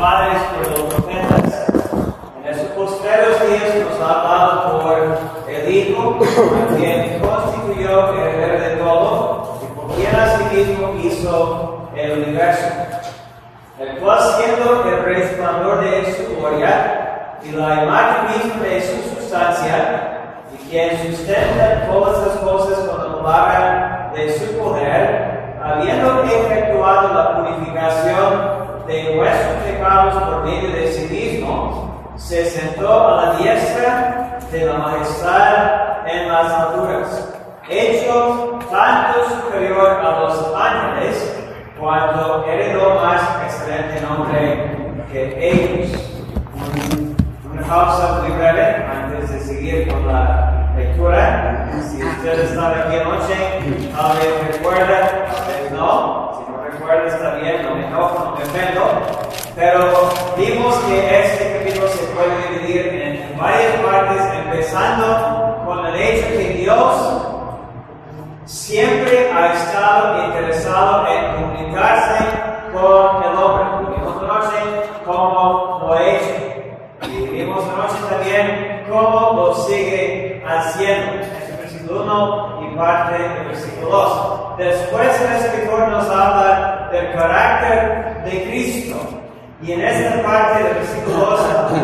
padres por los profetas. En esos postreros días nos ha hablado por el Hijo, a quien constituyó heredero de todo, y por quien asimismo hizo el universo, el cual siendo el resplandor de su gloria y la imagen misma de su sustancia, y quien sustenta todas las cosas con la palabra de su poder, habiendo efectuado la purificación de nuestros pecados por medio de sí mismo, se sentó a la diestra de la majestad en las alturas, hecho tanto superior a los ángeles, cuanto heredó más excelente nombre que ellos. Una pausa muy breve antes de seguir con la lectura. Si usted está aquí anoche, tal vez recuerda, tal vez no. Si no recuerda, está bien, no me enojo, no me ofendo. Pero vimos que este capítulo se puede dividir en varias partes, empezando con el hecho que Dios siempre ha estado interesado en comunicarse con el hombre. Vimos anoche cómo lo ha hecho. Y vimos anoche también cómo lo sigue haciendo. Es el versículo 1 y parte del versículo 2. Después el escritor nos habla del carácter de Cristo. Y en esta parte del versículo 2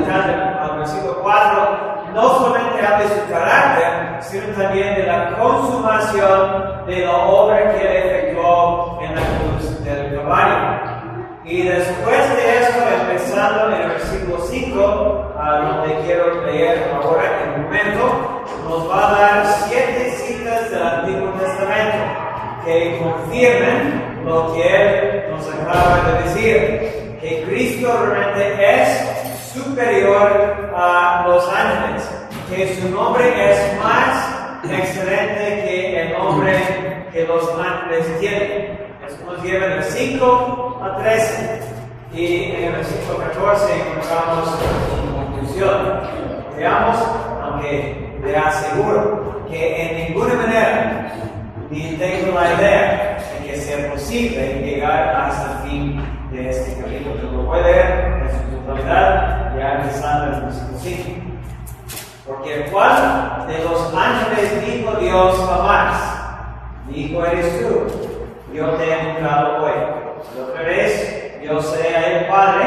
al versículo 4, no solamente habla de su carácter, sino también de la consumación de la obra que él efectuó en la cruz del Calvario. Y después de esto, empezando en el versículo 5, a donde quiero leer ahora en un momento, nos va a dar 7 citas del Antiguo Testamento que confirman lo que él nos acaba de decir, que Cristo realmente es superior a los ángeles, que su nombre es más excelente que el nombre que los ángeles tienen. Eso nos lleva del 5 a 13. Y en el versículo 14 encontramos una conclusión. Veamos, aunque le aseguro que en ninguna manera ni tengo la idea de que sea posible llegar hasta el fin de este capítulo. Lo voy a leer en su totalidad, ya empezando en el versículo 5. Porque ¿cuál de los ángeles dijo Dios jamás? Dijo eres tú, yo te he nombrado hoy. Y otra vez, yo seré a él padre,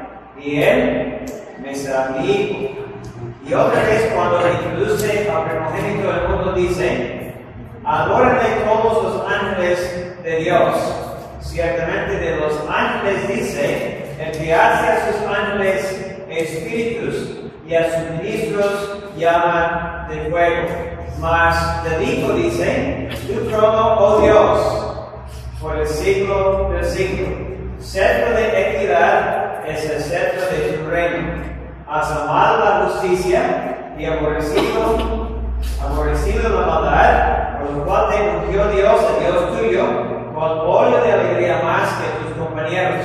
y él me será mi hijo. Y otra vez, cuando le introduce al primogénito del mundo, dice: adórenle todos los ángeles de Dios. Ciertamente de los ángeles dice: enviarse a sus ángeles espíritus, y a sus ministros llama de fuego. Mas del Hijo dice: tu trono, oh Dios, por el siglo del siglo. Cetro de equidad es el cetro de tu reino. Has amado la justicia y aborrecido la maldad, por lo cual te ungió Dios, el Dios tuyo, con óleo de alegría más que tus compañeros.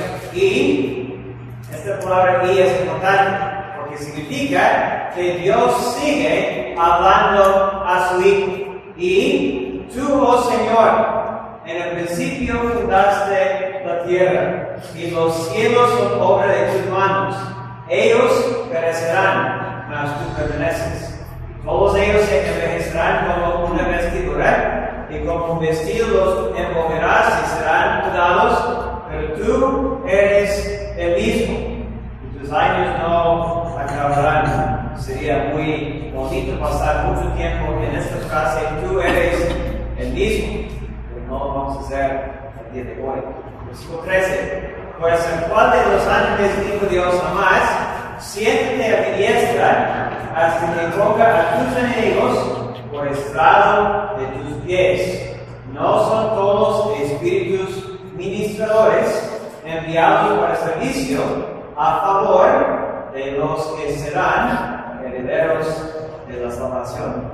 Y esta palabra "y" es importante, porque significa que Dios sigue hablando a su Hijo. Y tú, oh Señor, en el principio fundaste la tierra, y los cielos son obra de tus manos. Ellos perecerán, mas tú permaneces. Todos ellos se envejecerán como una vestidura, y como un vestido los envolverás y serán mudados, pero tú eres el mismo, y tus años no acabarán. Sería muy bonito pasar mucho tiempo en esta frase: tú eres el mismo, pero no lo vamos a hacer el día de hoy. Versículo 13. Pues en cuál de los ángeles dijo Dios jamás: siéntate a mi diestra hasta que ponga a tus enemigos por estrado de tus pies? ¿No son todos espíritus ministradores enviados para servicio a favor de los que serán herederos de la salvación?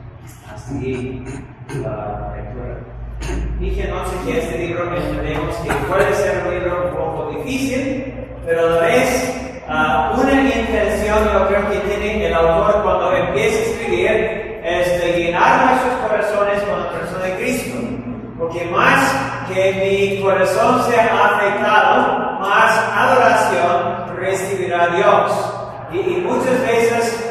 Así la lectura. Dije anoche que este libro entendemos que puede ser un libro un poco difícil, pero a la vez una intención yo creo que tiene el autor cuando empieza a escribir es de llenar nuestros corazones con la persona de Cristo, porque más que mi corazón sea afectado, más adoración servirá a Dios. Y muchas veces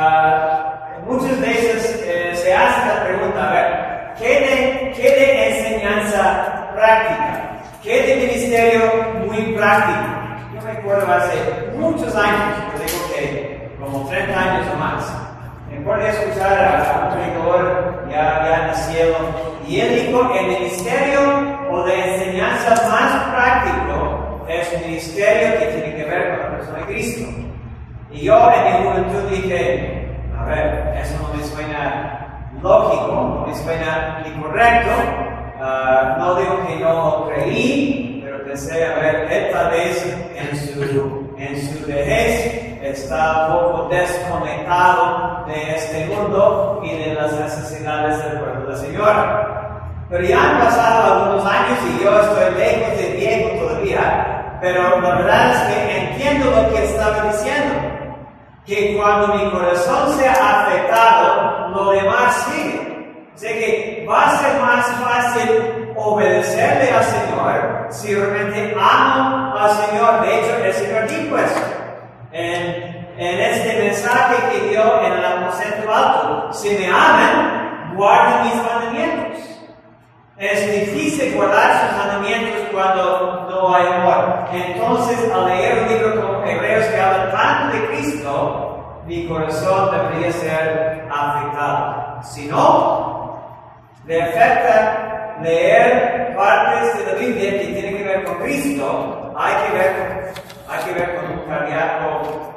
se hace la pregunta, a ver, ¿qué de enseñanza práctica? ¿Qué de ministerio muy práctico? Yo me acuerdo hace muchos años, yo digo que como 30 años o más, me acuerdo escuchar a un predicador ya en el cielo, y él dijo, el ministerio o de enseñanza más práctico es un ministerio que tiene que ver con la persona de Cristo. Y yo en mi juventud dije, a ver, eso no me suena lógico, no me suena ni correcto. No digo que no creí, pero pensé, a ver, él tal vez en su vejez está un poco desconectado de este mundo y de las necesidades del pueblo del Señor. Pero ya han pasado algunos años y yo estoy lejos de viejo todavía, pero la verdad es que entiendo lo que estaba diciendo, que cuando mi corazón sea afectado, lo demás sigue. Así que va a ser más fácil obedecerle al Señor si realmente amo al Señor. De hecho, el Señor dijo eso en este mensaje que dio en el aposento alto. Si me aman, guarden mis mandamientos. Es difícil guardar sus mandamientos cuando no hay amor. Entonces, al leer un libro como Hebreos que habla tanto de Cristo, mi corazón debería ser afectado. Si no, le afecta leer partes de la Biblia que tienen que ver con Cristo. Hay que ver con un cardíaco,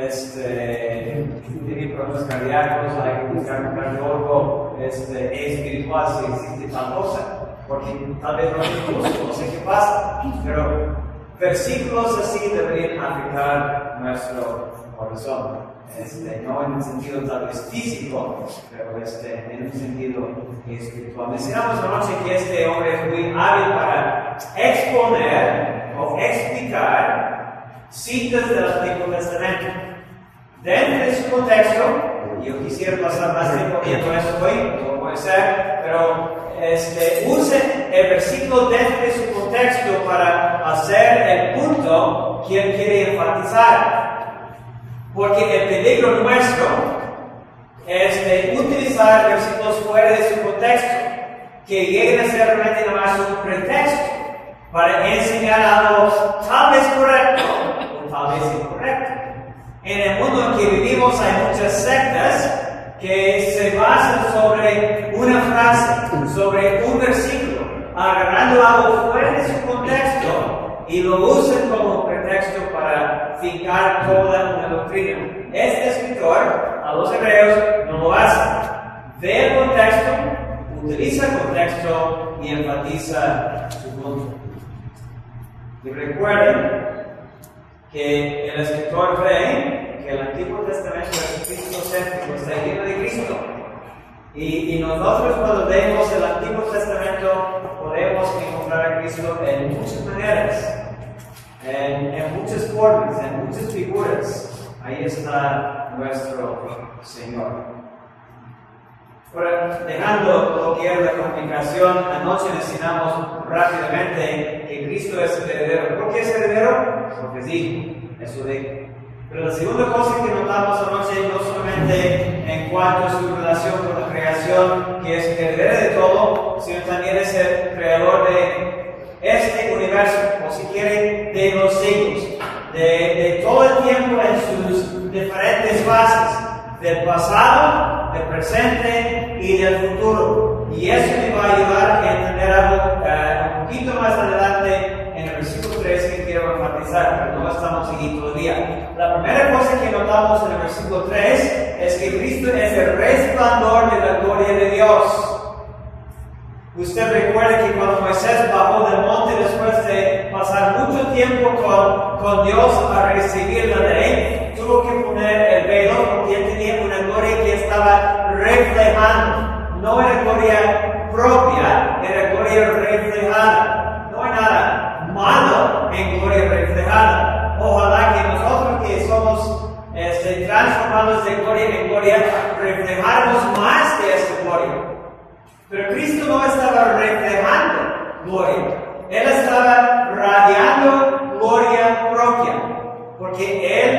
problemas cardíacos, hay que buscar un cardiólogo espiritual si existe tal cosa, porque tal vez no sé qué pasa, pero versículos así deberían afectar nuestro corazón, no en un sentido tal vez físico, pero en un sentido espiritual. Mencionamos anoche que este hombre es muy hábil para exponer o explicar citas del Antiguo Testamento. Dentro de su contexto, yo quisiera pasar más tiempo viendo eso hoy, no puede ser, pero use el versículo dentro de su contexto para hacer el punto que él quiere enfatizar. Porque el peligro nuestro es de utilizar versículos fuera de su contexto, que lleguen a ser realmente nomás un pretexto para enseñar algo tal vez correcto o tal vez incorrecto. En el mundo en que vivimos hay muchas sectas que se basan sobre una frase, sobre un versículo, agarrando algo fuera de su contexto y lo usan como pretexto para fincar toda una doctrina. Este escritor, a los hebreos, no lo hace. Ve el contexto, utiliza el contexto y enfatiza su punto. Y recuerden que el escritor ve que el Antiguo Testamento es cristocéntrico, está lleno de Cristo. Y nosotros cuando vemos el Antiguo Testamento podemos encontrar a Cristo en muchas maneras, en muchas formas, en muchas figuras. Ahí está nuestro Señor. Ahora, dejando lo que es la comunicación, anoche mencionamos rápidamente que Cristo es heredero. ¿Por qué es heredero? Porque sí, eso dijo. Pero la segunda cosa que notamos anoche, no solamente en cuanto a su relación con la creación, que es heredero de todo, sino también es el creador de este universo, o si quieren, de los siglos, de todo el tiempo en sus diferentes fases, del pasado, del presente y del futuro. Y eso me va a ayudar a entender algo un poquito más adelante en el versículo 3 que quiero enfatizar, pero no estamos aquí todavía. La primera cosa que notamos en el versículo 3 es que Cristo es el resplandor de la gloria de Dios. Usted recuerda que cuando Moisés bajó del monte después de pasar mucho tiempo con Dios a recibir la ley, tuvo que poner el velo porque él tenía una gloria que estaba reflejando. No era gloria propia, era gloria reflejada. No hay nada malo en gloria reflejada. Ojalá que nosotros que somos transformados de gloria en gloria, reflejáramos más de esa gloria. Pero Cristo no estaba reflejando gloria. Él estaba radiando gloria propia. Porque Él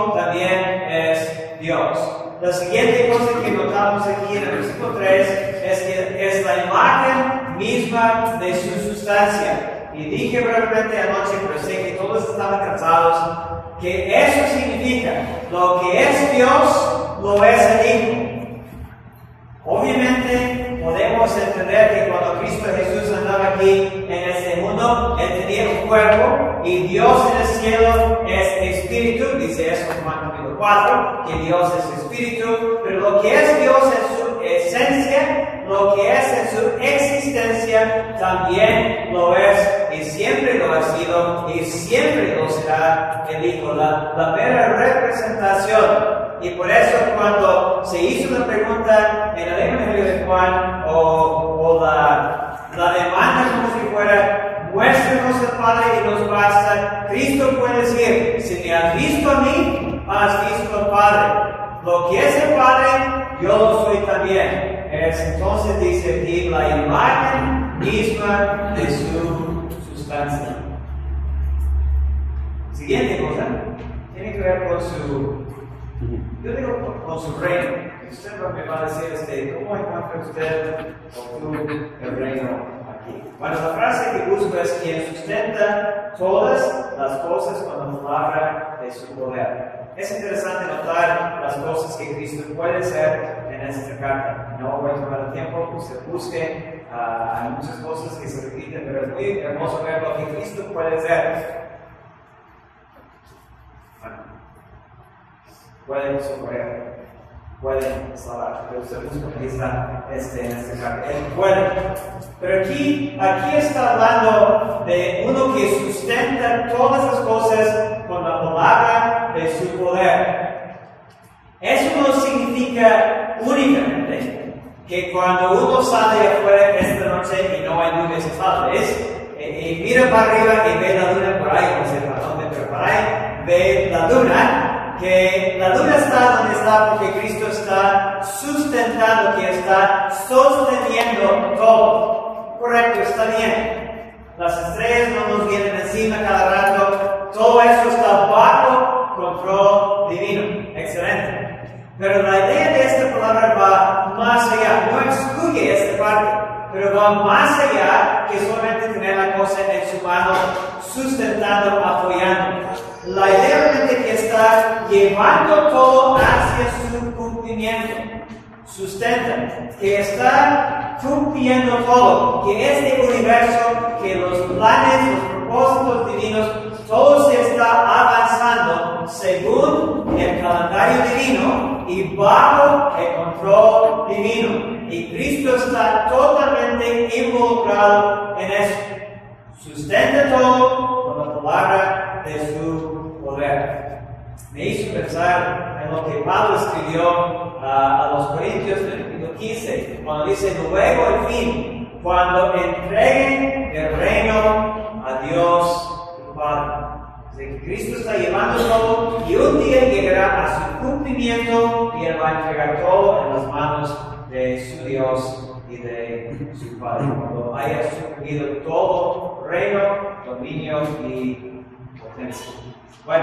Hijo también es Dios. La siguiente cosa que notamos aquí en el versículo 3 es que es la imagen misma de su sustancia. Y dije brevemente anoche, pero sé que todos estaban cansados, que eso significa lo que es Dios, lo es el Hijo. Obviamente podemos entender que cuando Cristo Jesús andaba aquí en este mundo, Él tenía un cuerpo y Dios en el cielo es espíritu, dice eso en Juan capítulo 4, que Dios es espíritu, pero lo que es Dios en su esencia, lo que es en su existencia, también lo es y siempre lo ha sido y siempre lo será el Hijo, la mera representación. Y por eso cuando se hizo la pregunta en el Evangelio de Juan o la demanda como si fuera muéstranos al Padre y nos basta, Cristo puede decir, si me has visto a mí, has visto al Padre. Lo que es el Padre, yo lo soy también. Entonces dice aquí la imagen misma de su sustancia. Siguiente cosa, tiene que ver con su... Yo digo con su reino. Usted me va a decir, ¿cómo encuentra usted o tú el reino aquí? Bueno, la frase que busco es quien sustenta todas las cosas con la palabra de su poder. Es interesante notar las cosas que Cristo puede hacer en esta carta. No voy a tomar el tiempo, usted busque, hay muchas cosas que se repiten, pero es muy hermoso ver lo que Cristo puede hacer. Pueden socorrer, pueden salvar, pero usted busca que está en este carta. Él puede. Pero aquí está hablando de uno que sustenta todas las cosas con la palabra de su poder. Eso no significa únicamente que cuando uno sale afuera esta noche y no hay nubes estables, y mira para arriba y ve la luna por ahí, no sé para dónde, pero por ahí ve la luna, que la luna está donde está porque Cristo está sustentando, que está sosteniendo todo. Correcto, está bien. Las estrellas no nos vienen encima cada rato. Todo eso está bajo control divino. Excelente. Pero la idea de esta palabra va más allá. No excluye esta parte, pero va más allá que solamente tener la cosa en su mano, sustentando, apoyando. La idea realmente que está llevando todo hacia su cumplimiento. Sustenta, que está cumpliendo todo, que este universo, que los planes, los propósitos divinos, todo se está avanzando según el calendario divino y bajo el control divino. Y Cristo está totalmente involucrado en eso. Sustenta todo con la palabra de su poder. Me hizo pensar en lo que Pablo escribió a los Corintios en el capítulo 15, cuando dice, luego al fin, cuando entreguen el reino a Dios el Padre. Que Cristo está llevando todo y un día llegará a su cumplimiento y Él va a entregar todo en las manos de su Dios y de su Padre. Cuando haya sucumbido todo reino, dominio y potencia. Bueno,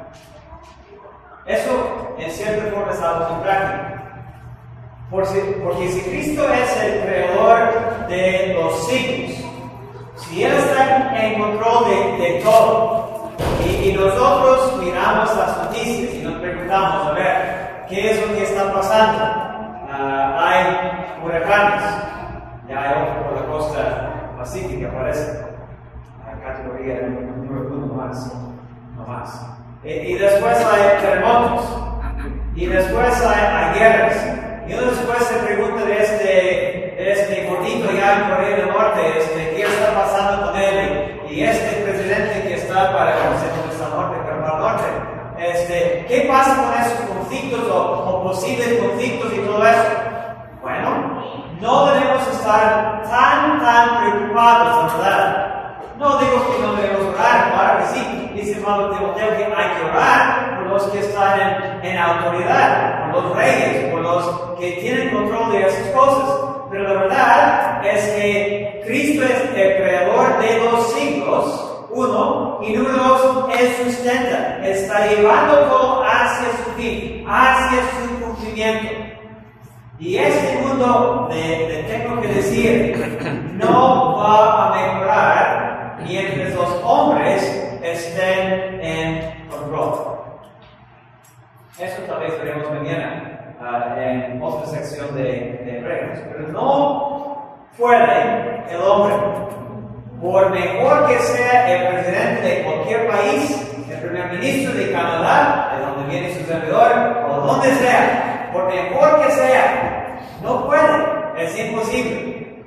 eso en cierta forma es algo muy práctico. Porque si Cristo es el creador de los siglos, si Él está en control de todo, y nosotros miramos las noticias y nos preguntamos, a ver, ¿qué es lo que está pasando? Hay huracanes, ya hay otro por la costa pacífica, parece. Hay categoría número 1 más, no más. Y después hay terremotos, y después hay guerras. Y uno después se pregunta de este gordito ya en Corea del Norte, ¿qué está pasando con él? Y este presidente que está para el norte, pero para el norte, ¿qué pasa con esos conflictos o posibles conflictos y todo eso? Bueno, no debemos estar tan preocupados, ¿verdad? No digo que no debemos orar, claro que sí. Dice Pablo Timoteo que hay que orar por los que están en autoridad, por los reyes, por los que tienen control de esas cosas. Pero la verdad es que Cristo es el creador de los siglos, uno, y número dos, Él sustenta, está llevando todo a hacia su fin, hacia su cumplimiento. Y este mundo, tengo que decir, no va a mejorar mientras los hombres estén en control. Eso tal vez veremos mañana en otra sección de Hebreos. Pero no puede el hombre, por mejor que sea el presidente de cualquier país, el primer ministro de Canadá, de donde viene su servidor, o donde sea, por mejor que sea, no puede, es imposible.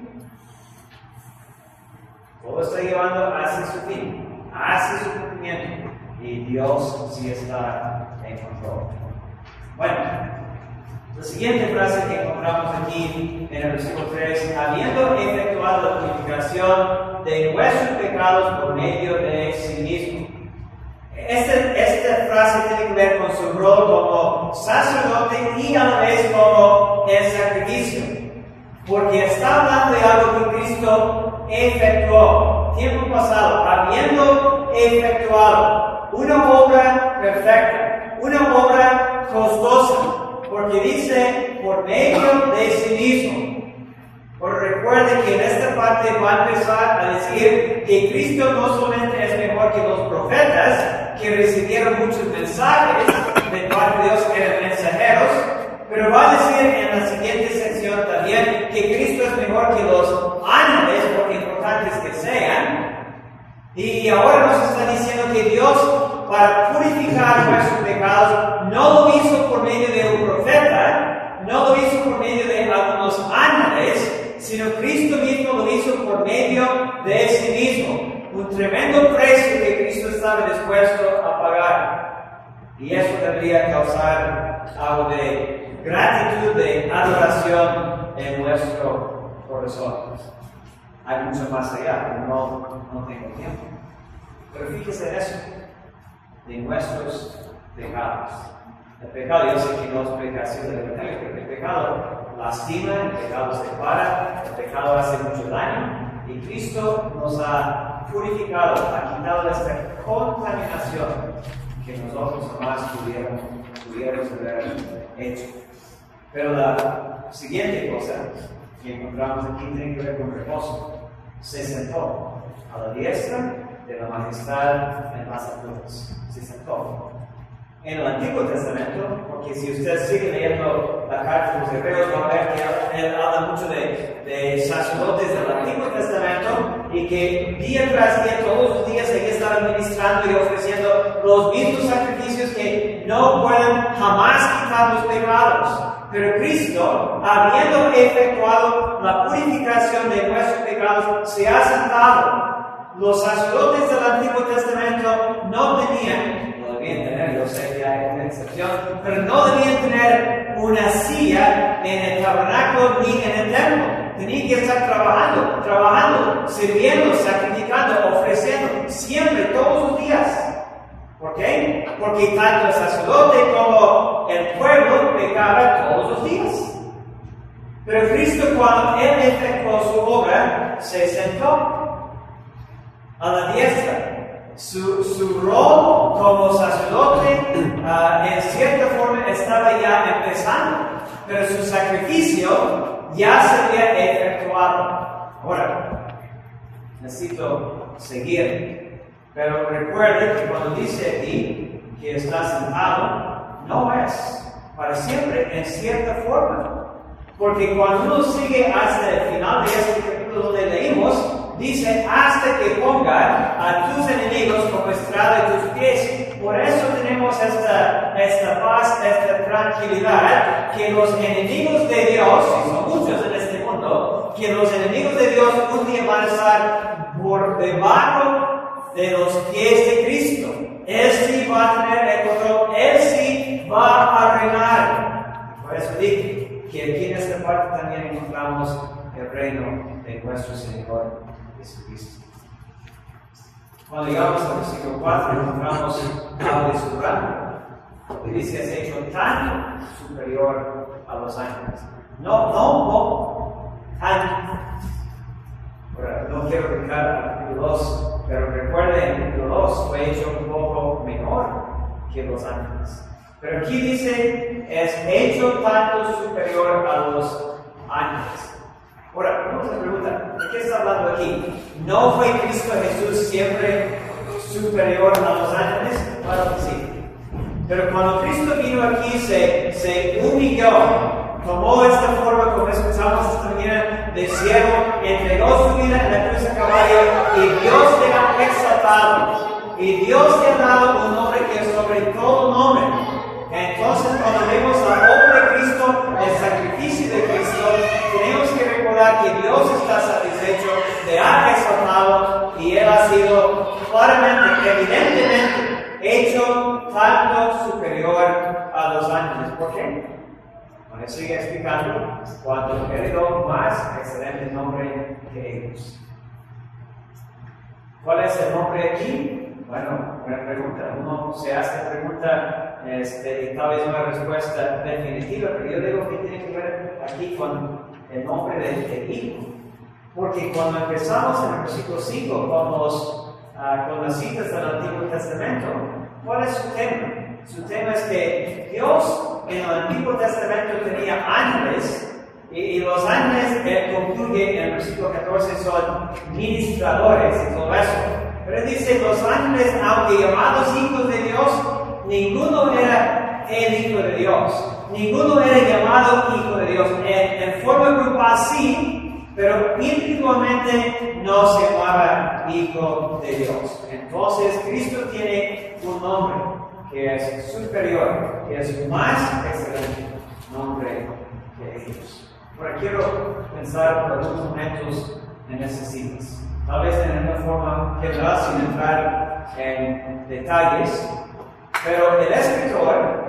Todo está llevando hacia su fin, hacia su cumplimiento, y Dios sí está en control. Bueno, la siguiente frase que encontramos aquí en el versículo 3, habiendo efectuado la purificación de nuestros pecados por medio de sí mismo. Esta frase tiene que ver con su rol como sacerdote y a la vez como el sacrificio, porque está hablando de algo que Cristo efectuó, tiempo pasado, habiendo efectuado una obra perfecta, una obra costosa, porque dice por medio de sí mismo. Pero recuerde que en esta parte va a empezar a decir que Cristo no solamente es mejor que los profetas, que recibieron muchos mensajes de parte de Dios, que eran mensajeros, pero va a decir en la siguiente sección también que Cristo es mejor que los ángeles, por importantes que sean. Y ahora nos está diciendo que Dios, para purificar nuestros pecados, no lo hizo por medio de un profeta, no lo hizo por medio de algunos ángeles, sino Cristo mismo lo hizo por medio de sí mismo. Un tremendo precio que Cristo estaba dispuesto a pagar. Y eso debería causar algo de gratitud, de adoración en nuestro corazón. Hay mucho más allá, pero no tengo tiempo. Pero fíjese en eso, de nuestros pecados. El pecado, yo sé que no es predicación del Evangelio, pero el pecado lastima, el pecado separa, el pecado hace mucho daño. Y Cristo nos ha purificado, ha quitado esta contaminación que nosotros jamás pudiéramos haber hecho. Pero la siguiente cosa que encontramos aquí tiene que ver con reposo. Se sentó a la diestra de la majestad en las alturas. Se sentó. En el Antiguo Testamento, porque si usted sigue leyendo la carta de los Hebreos, va a ver que él habla mucho de sacerdotes del Antiguo Testamento y que día tras día, todos los días, ellos estaban ministrando y ofreciendo los mismos sacrificios que no pueden jamás quitar los pecados. Pero Cristo, habiendo efectuado la purificación de nuestros pecados, se ha sentado. Los sacerdotes del Antiguo Testamento no debían tener, yo sé que hay una excepción, pero no debían tener una silla en el tabernáculo ni en el templo. Tenían que estar trabajando, sirviendo, sacrificando, ofreciendo, siempre, todos los días. ¿Por qué? Porque tanto el sacerdote como el pueblo pecaba todos los días. Pero Cristo, cuando Él efectuó su obra, se sentó a la diestra. Su rol como sacerdote en cierta forma estaba ya empezando, pero su sacrificio ya se había efectuado. Ahora, necesito seguir, pero recuerde que cuando dice aquí que está sentado, no es para siempre, en cierta forma. Porque cuando uno sigue hasta el final de este capítulo donde leímos, dice, hasta que ponga a tus enemigos como estrado de tus pies. Por eso tenemos esta paz, esta tranquilidad, que los enemigos de Dios, y son muchos en este mundo, que los enemigos de Dios un día van a estar por debajo de los pies de Cristo. Él sí va a tener el control, Él sí va a reinar. Por eso dije que aquí en esta parte también encontramos el reino de nuestro Señor Jesucristo. Cuando llegamos al versículo 4, encontramos algo de su rango. Y dice, es hecho tanto superior a los ángeles. No quiero brincar al capítulo 2, pero recuerden, el capítulo 2 fue hecho un poco menor que los ángeles. Pero aquí dice, es hecho tanto superior a los ángeles. Ahora, vamos a preguntar, ¿de qué está hablando aquí? ¿No fue Cristo Jesús siempre superior a los ángeles? Claro que sí. Pero cuando Cristo vino aquí, se humilló, tomó esta forma, como escuchamos esta mañana, de siervo, entregó su vida en la cruz de caballo, y Dios le ha exaltado. Y Dios le ha dado un nombre que es sobre todo nombre. Entonces, cuando vemos la obra de Cristo, el sacrificio de Cristo, tenemos que recordar que Dios está satisfecho, le ha exaltado, y Él ha sido claramente, evidentemente, hecho tanto superior a los ángeles. ¿Por qué? Bueno, sigue explicando, cuando heredó más excelente nombre que ellos. ¿Cuál es el nombre aquí? Bueno, buena pregunta. Uno se hace la pregunta y tal vez una respuesta definitiva, pero yo digo que tiene que ver aquí con el nombre del Hijo. Porque cuando empezamos en el versículo 5 con las citas del Antiguo Testamento, ¿cuál es su tema? Su tema es que Dios en el Antiguo Testamento tenía ángeles, y los ángeles que concluye en el versículo 14 son ministradores y todo eso. Pero él dice, los ángeles, aunque llamados hijos de Dios, ninguno era el hijo de Dios. Ninguno era llamado hijo de Dios. En forma grupal sí, pero individualmente no se llamaba hijo de Dios. Entonces, Cristo tiene un nombre que es superior, que es más excelente nombre que ellos. Ahora quiero pensar por algunos momentos en esas citas. Tal vez en una forma general, sin entrar en detalles, pero el escritor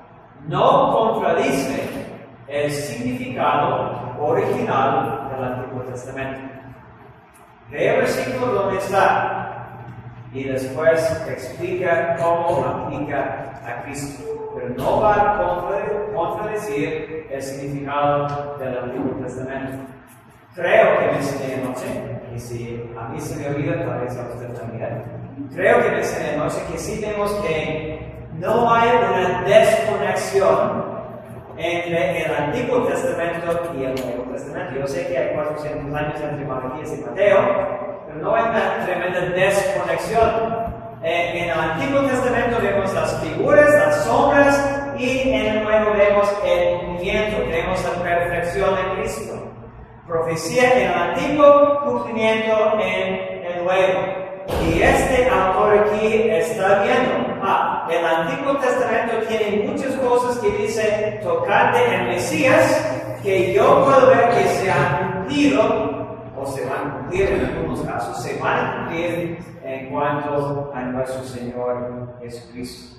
no contradice el significado original del Antiguo Testamento. Lee el versículo donde está y después explica cómo aplica a Cristo, pero no va a contradecir el significado del Antiguo Testamento. Creo que mencioné anoche, y si a mí se me olvida, tal vez a usted también, creo que mencioné anoche que sí vemos que no hay una desconexión entre el Antiguo Testamento y el Nuevo Testamento. Yo sé que hay 400 años entre Malaquías y Mateo, pero no hay una tremenda desconexión. En el Antiguo Testamento vemos las figuras, las sombras, y en el Nuevo vemos el cumplimiento, vemos la perfección de Cristo. Profecía en el Antiguo, cumplimiento en el Nuevo. Y este autor aquí está viendo, el Antiguo Testamento tiene muchas cosas que dice tocante en Mesías, que yo puedo ver que se han cumplido, o se van a cumplir en algunos casos, se van a cumplir en cuanto a nuestro Señor Jesucristo.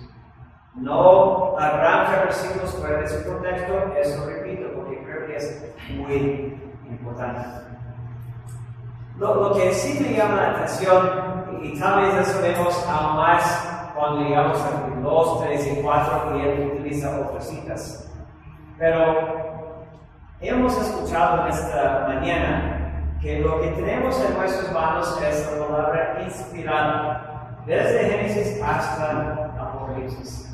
No arranca versículos fuera de su contexto, eso repito, porque creo que es muy importante. Lo que sí me llama la atención, y tal vez eso vemos aún más cuando llegamos a 2, 3 y 4, y él utiliza otras citas. Pero hemos escuchado en esta mañana que lo que tenemos en nuestras manos es la palabra inspirada, desde Génesis hasta Apocalipsis.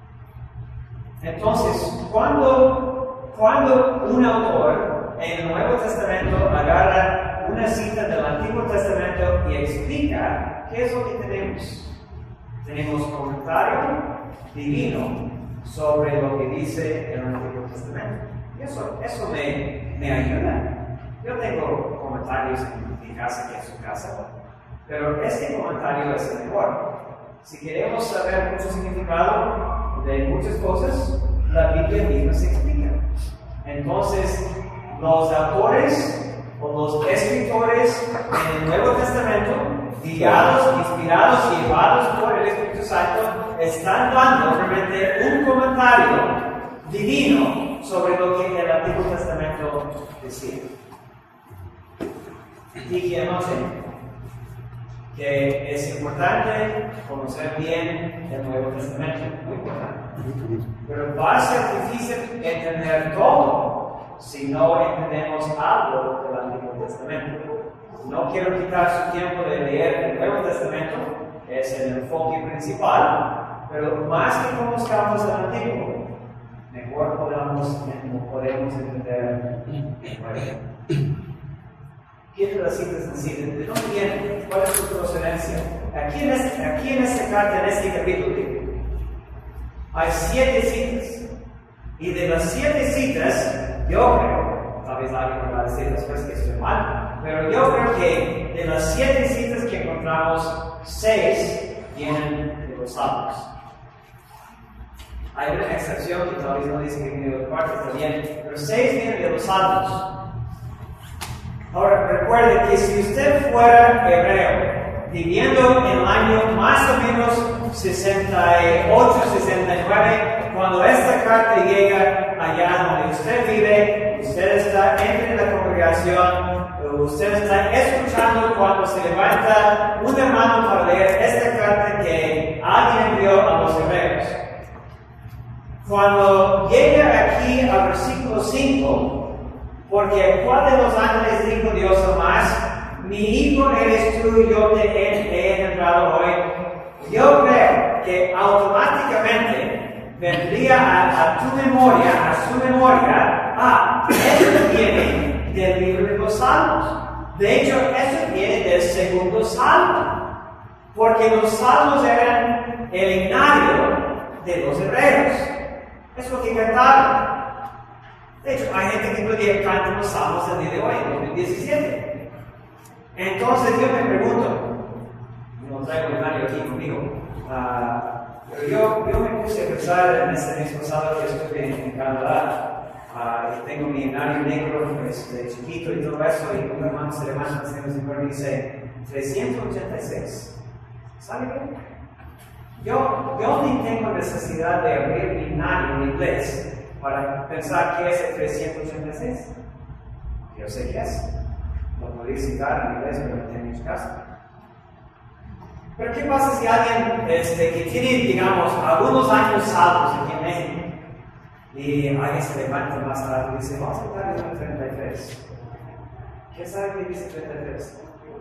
Entonces, cuando un autor en el Nuevo Testamento agarra una cita del Antiguo Testamento y explica qué es lo que tenemos. Tenemos comentario divino sobre lo que dice el Antiguo Testamento. Y eso me ayuda. Yo tengo comentarios en mi casa y en su casa, pero este comentario es el mejor. Si queremos saber mucho significado de muchas cosas, la Biblia misma se explica. Entonces, los autores o los escritores en el Nuevo Testamento, guiados, inspirados y llevados por el Espíritu Santo, están dando realmente un comentario divino sobre lo que el Antiguo Testamento decía. Dije anoche que es importante conocer bien el Nuevo Testamento, muy importante. Pero va a ser difícil entender todo si no entendemos algo del Antiguo Testamento. No quiero quitar su tiempo de leer el Nuevo Testamento, es el enfoque principal, Pero más que conozcamos el Antiguo, mejor podemos entender el Nuevo. ¿Quién las citas así? ¿De dónde vienen? ¿Cuál es su procedencia? Aquí en esta carta, en este capítulo, hay 7 citas. Y de las 7 citas, yo creo, tal vez alguien me va a decir después que estoy mal, pero yo creo que de las 7 citas que encontramos, 6 vienen de los Salmos. Hay una excepción que tal vez no dice que viene de los cuartos también, pero 6 vienen de los Salmos. Ahora, recuerde que si usted fuera hebreo, viviendo en el año más o menos 68, 69, cuando esta carta llega allá donde usted vive, usted está entre la congregación, usted está escuchando cuando se levanta un hermano para leer esta carta que alguien envió a los hebreos. Cuando llega aquí al versículo 5, porque ¿cuál de los ángeles dijo Dios a más? Mi hijo eres tú y yo te he engendrado hoy. Yo creo que automáticamente vendría a tu memoria, a su memoria, eso viene del libro de los Salmos. De hecho, eso viene del segundo Salmo, porque los Salmos eran el himnario de los hebreos. Es lo que cantaban. De hecho, hay gente que todavía canta los Salmos el día de hoy, en 2017. Entonces yo me pregunto, no traigo el himnario aquí conmigo, pero yo me puse a pensar en este mes pasado que estuve en Canadá. Tengo mi himnario negro de chiquito y todo eso, y un hermano se levanta y dice 386. ¿Sabe qué? Yo ni tengo necesidad de abrir mi himnario en inglés para pensar qué es el 386. Yo sé qué es. Lo podría citar en inglés, pero no tiene mucho caso. Pero ¿qué pasa si alguien que tiene, digamos, algunos años salvos aquí en México y alguien se levanta más tarde y dice, vamos a hablar de un 33? ¿Qué sabe que dice 33?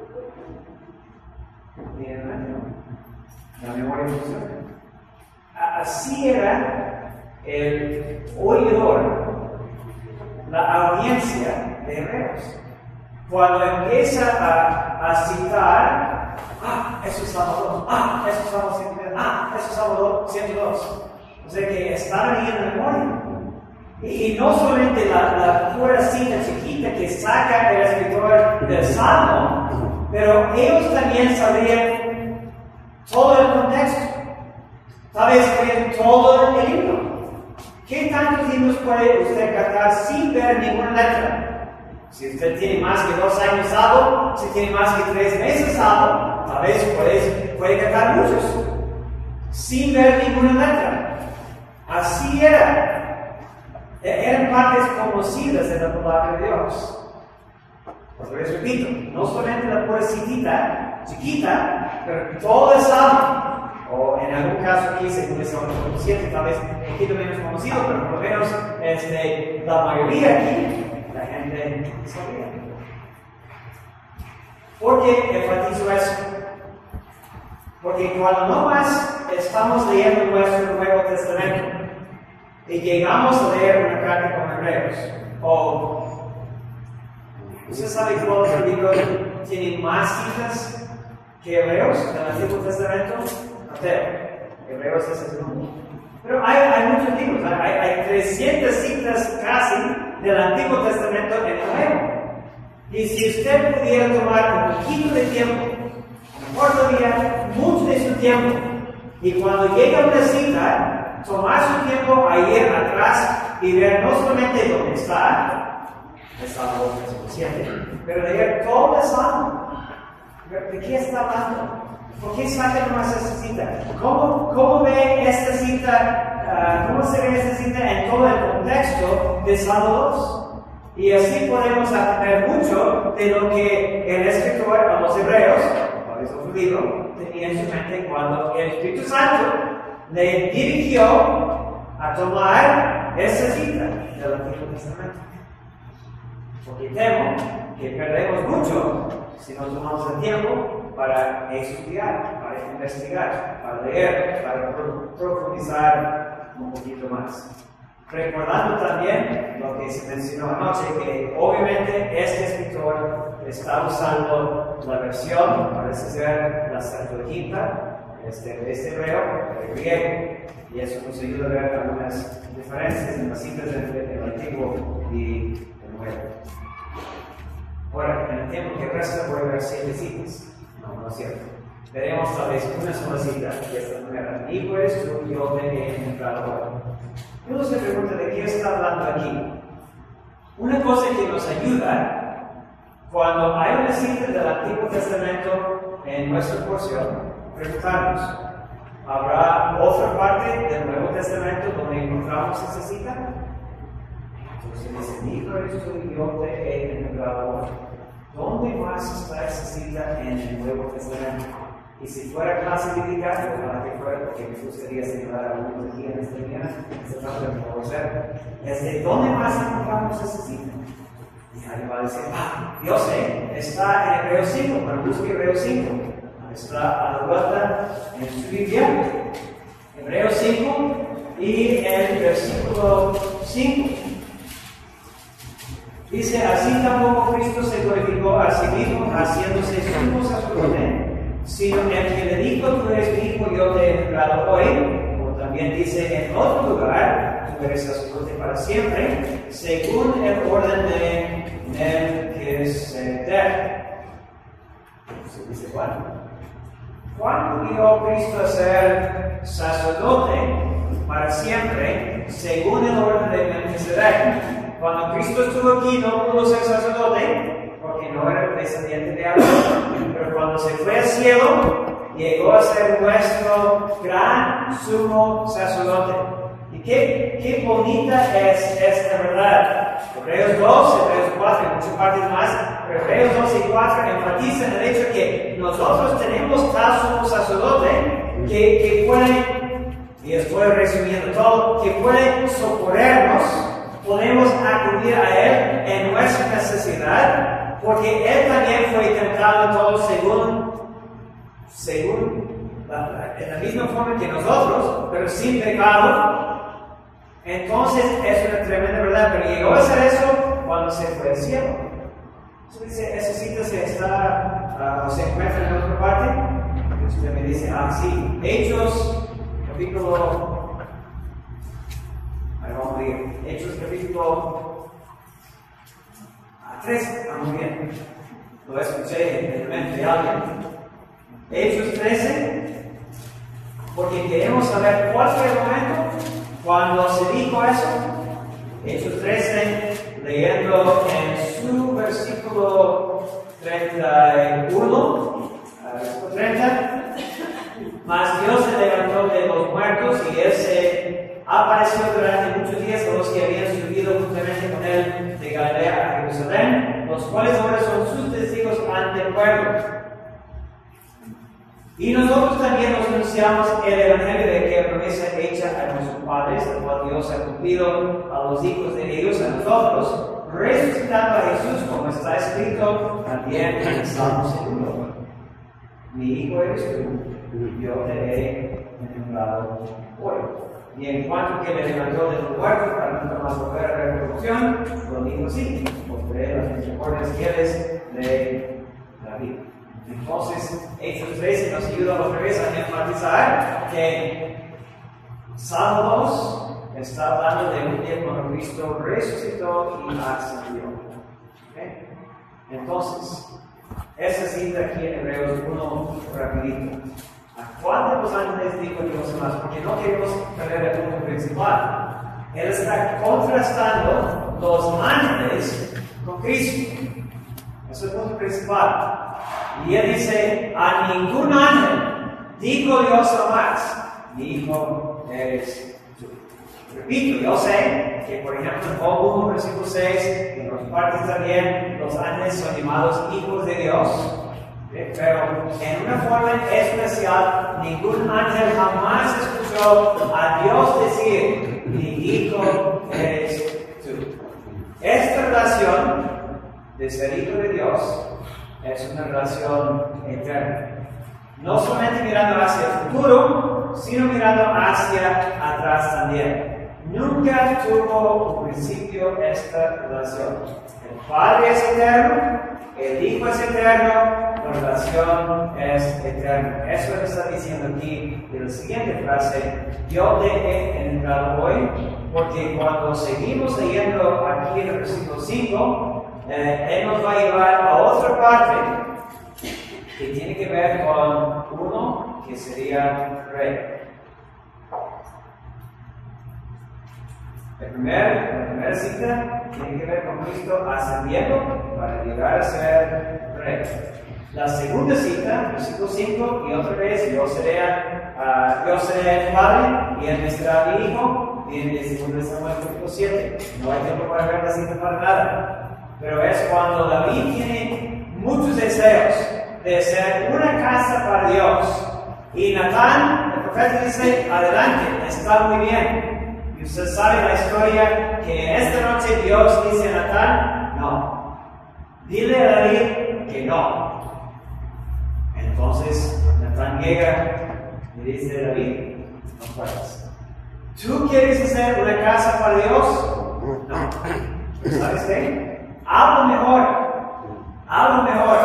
Ni el año. La memoria funciona. Así era el oidor, la audiencia de hebreos. Cuando empieza a citar, eso es Salmo 2, eso es Salmo 103, eso es Salmo 102. O sea que estaban ahí en la memoria. Y no solamente la pura cita chiquita que saca el escritor del Salmo, pero ellos también sabían todo el contexto. Tal vez sabían todo el libro. ¿Qué tantos libros puede usted cantar sin ver ninguna letra? Si usted tiene más que 2 años salvo, si tiene más que 3 meses salvo, tal vez puede cantar muchos, sin ver ninguna letra. Así era. Eran partes conocidas de la palabra de Dios. Otra vez repito, no solamente la pura citita, chiquita, pero todo el salmo. O en algún caso aquí, según el Salmo 7, tal vez un poquito menos conocido, pero por lo menos la mayoría aquí, la gente sabía. ¿Por qué enfatizo eso? Porque cuando no más estamos leyendo nuestro Nuevo Testamento y llegamos a leer una carta con hebreos, o ¿usted sabe cuál es el libro que tiene más citas que hebreos del Antiguo Testamento? Mateo. Hebreos es el segundo. Pero hay muchos libros, hay 300 citas casi del Antiguo Testamento en el Nuevo. Y si usted pudiera tomar un poquito de tiempo, mejor todavía, mucho de su tiempo, y cuando llega una cita, tomar su tiempo a ir atrás y ver no solamente dónde está, el Salmo 7, pero leer todo el Salmo. ¿De qué está hablando? ¿Por qué saca nomás esta cita? ¿Cómo ve esta cita? ¿Cómo se ve esta cita en todo el contexto de Salmo 2? Y así podemos aprender mucho de lo que el escritor a los hebreos, o su judío, tenía en su mente cuando el Espíritu Santo le dirigió a tomar esta cita del Antiguo Testamento. Porque temo que perdemos mucho si no tomamos el tiempo para estudiar, para investigar, para leer, para profundizar un poquito más. Recordando también lo que se mencionó anoche, que obviamente este escritor está usando la versión, parece ser la Septuaginta, este hebreo, el griego, y eso nos ayuda a ver algunas diferencias en las citas entre el Antiguo y el Nuevo. Ahora, en el tiempo que resta voy a ver 7 citas. No es cierto. Veremos tal vez una sola cita de esta manera. Hijo eres tú, yo te he encontrado ahora. Uno se pregunta de qué está hablando aquí. Una cosa que nos ayuda cuando hay una cita del Antiguo Testamento en nuestra porción, preguntarnos, ¿habrá otra parte del Nuevo Testamento donde encontramos esa cita? Entonces dice, hijo eres tú, yo te he encontrado ahora. ¿Dónde más está esa cita en el Nuevo Testamento? Y si fuera clase bíblica, ojalá que fuera, porque me gustaría señalar a algunos aquí en esta mañana, esta tarde de conocer, ¿dónde más encontramos esa cita? Y alguien va a decir, yo sé, está en Hebreos 5, pero busque Hebreos 5. Está a la vuelta en su Biblia, Hebreos 5 y el versículo 5. Dice, así tampoco Cristo se glorificó a sí mismo, haciéndose sumo sacerdote, sino el que le dijo, tú eres mi hijo, yo te he engendrado hoy, como también dice en otro lugar, tú eres sacerdote para siempre, según el orden de Melquisedec. Se dice Juan. Juan pidió a Cristo a ser sacerdote para siempre, según el orden de Melquisedec. Cuando Cristo estuvo aquí no pudo ser sacerdote, porque no era descendiente de Abraham, pero cuando se fue al cielo, llegó a ser nuestro gran sumo sacerdote. Y qué bonita es esta verdad. Hebreos 2, Hebreos 4 y muchas partes más, pero Hebreos 2 y 4 enfatizan el hecho que nosotros tenemos tal sumo sacerdote que puede, y estoy resumiendo todo, que puede socorrernos. Podemos acudir a Él en nuestra necesidad, porque Él también fue tentado en todo en la misma forma que nosotros, pero sin pecado. Entonces es una tremenda verdad, pero llegó a hacer eso cuando se fue al cielo. Entonces dice, esa cita se encuentra en otra parte. Entonces usted me dice, sí, Hechos, capítulo... Ahí vamos a ir. Hechos capítulo 13. Muy bien. Lo escuché en mente de alguien. Hechos 13. Porque queremos saber cuál fue el momento cuando se dijo eso. Hechos 13, leyendo en su versículo 31. Versículo 30. Mas Dios se levantó de los muertos y Él se apareció durante muchos días a los que habían subido juntamente con Él de Galilea a Jerusalén, los cuales ahora son sus testigos ante el pueblo. Y nosotros también nos anunciamos el Evangelio de que la promesa hecha a nuestros padres, la cual Dios ha cumplido a los hijos de ellos, a nosotros, resucitando a Jesús, como está escrito también en el Salmo 2. Mi hijo eres tú, y yo te he engendrado hoy. Y en cuanto que le levantó de los muertos para nunca más volver a la reproducción, lo dijo así: mostré las misericordias fieles de David. Entonces, Hechos 13 nos ayuda otra vez a enfatizar que Salmo 2 está hablando de un día cuando Cristo resucitó y ascendió. ¿Okay? Entonces, esa cita aquí en Hebreos 1, rapidito. ¿A cuál de los ángeles dijo Dios más? Porque no queremos perder el punto principal. Él está contrastando los ángeles con Cristo. Ese es el punto principal. Y él dice, a ningún ángel dijo Dios jamás, mi hijo eres tú. Repito, yo sé que, por ejemplo, en Job 1, versículo 6, en otras partes también, los ángeles son llamados hijos de Dios. Pero en una forma especial, ningún ángel jamás escuchó a Dios decir, mi hijo eres tú. Esta relación de ser hijo de Dios es una relación eterna. No solamente mirando hacia el futuro, sino mirando hacia atrás también. Nunca tuvo un principio esta relación. El Padre es eterno, el Hijo es eterno, la relación es eterna. Eso está diciendo aquí en la siguiente frase. Yo te he entrado hoy, porque cuando seguimos leyendo aquí en el versículo 5, Él nos va a llevar a otra parte que tiene que ver con uno que sería rey. La primera cita tiene que ver con Cristo ascendiendo para llegar a ser rey. La segunda cita, versículo 5, y otra vez yo seré el Padre y Él será mi Hijo, viene de 2 Samuel capítulo 7. No hay tiempo para ver la cita para nada. Pero es cuando David tiene muchos deseos de ser una casa para Dios. Y Natán, el profeta, dice, adelante, está muy bien. Y usted sabe la historia que esta noche Dios dice a Natán, no. Dile a David que no. Entonces Natán llega y dice a David, no puedes. ¿Tú quieres hacer una casa para Dios? No. ¿Pero sabes qué? Algo mejor.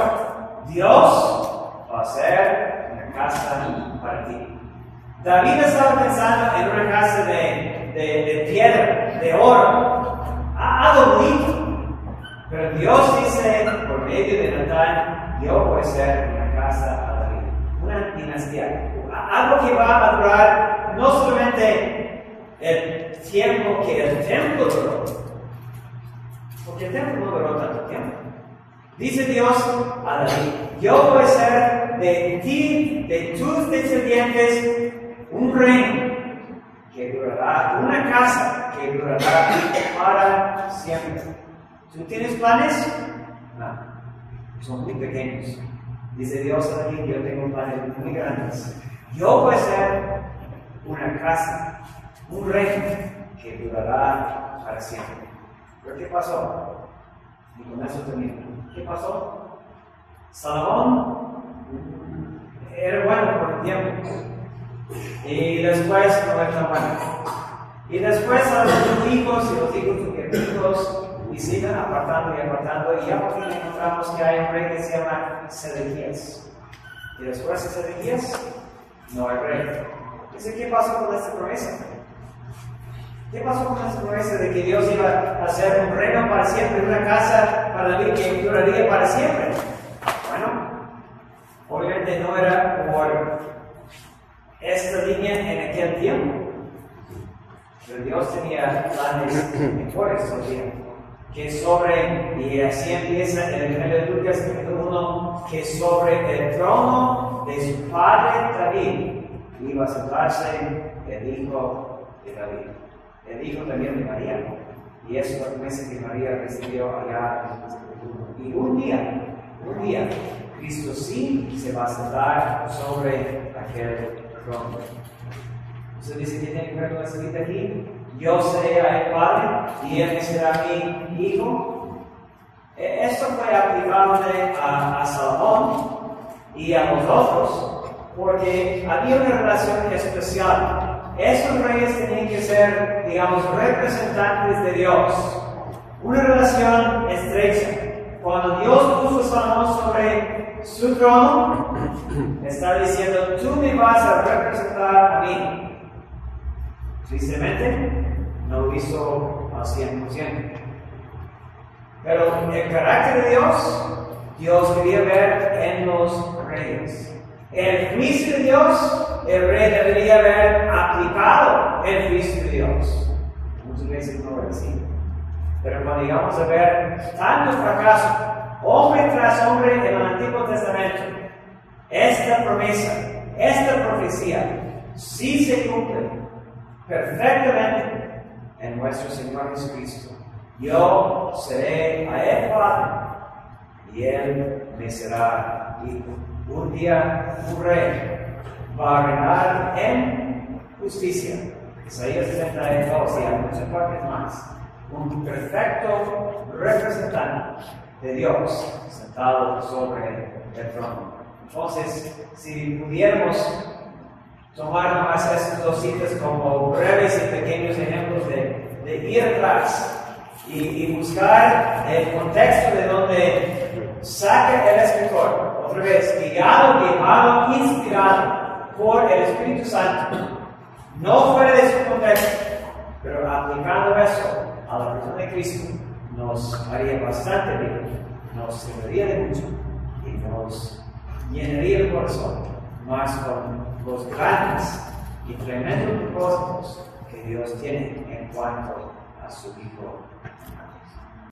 Dios va a hacer una casa para ti. David estaba pensando en una casa de piedra, de oro, algo bonito. Pero Dios dice, por medio de Natán, yo voy a hacer una casa a David, una dinastía, algo que va a durar no solamente el tiempo que el templo duró, porque el templo no duró tanto tiempo. Dice Dios a David, yo voy a ser de ti, de tus descendientes, un reino que durará, una casa que durará para siempre. ¿Tú tienes planes? No, son muy pequeños. Dice Dios a David, yo tengo planes muy grandes. Yo voy a ser una casa, un reino que durará para siempre. ¿Pero qué pasó? Y con eso termino. ¿Qué pasó? Salomón era bueno por el tiempo. Y después no era tan bueno. Y después a los hijos y los hijos hijos y siguen apartando. Y ya por fin encontramos que hay un rey que se llama Sedequías. Y después de Sedequías no hay rey. Entonces, ¿qué pasó con esta promesa? ¿Qué pasó con esa promesa de que Dios iba a hacer un reino para siempre, una casa para David que duraría para siempre? Bueno, obviamente no era por esta línea en aquel tiempo, pero Dios tenía planes mejores todavía. Que sobre, y así empieza el Evangelio de Lucas capítulo 1, que sobre el trono de su padre David iba a sentarse el hijo de David. El hijo también de María. Y eso es la promesa que María recibió allá en el capítulo 1. Y un día, Cristo sí se va a sentar sobre aquel trono. Entonces dice que tiene que ver con esta cita aquí. Yo seré el Padre y Él será mi Hijo. Esto fue aplicable a Salomón y a los otros, porque había una relación especial. Esos reyes tenían que ser, digamos, representantes de Dios. Una relación estrecha. Cuando Dios puso a Salomón sobre su trono, está diciendo, tú me vas a representar a mí. Tristemente, no lo hizo al 100%. Pero el carácter de Dios quería ver en los reyes. El juicio de Dios, el rey debería haber aplicado el juicio de Dios. Muchas veces no es así. Pero cuando llegamos a ver tantos fracasos, hombre tras hombre en el Antiguo Testamento, esta promesa, esta profecía, sí se cumple perfectamente en nuestro Señor Jesucristo. Yo seré a Él Padre y Él me será Hijo. Un día un rey va a reinar en justicia. Isaías 62 y hay muchas partes más. Un perfecto representante de Dios sentado sobre el trono. Entonces, si pudiéramos tomar más estas dos citas como breves y pequeños ejemplos de ir atrás y buscar el contexto de donde saca el escritor, otra vez, guiado, llevado, inspirado por el Espíritu Santo, no fuera de su contexto, pero aplicando eso a la persona de Cristo, nos haría bastante bien, nos serviría de mucho y nos llenaría el corazón más con los grandes y tremendos propósitos que Dios tiene en cuanto a su Hijo.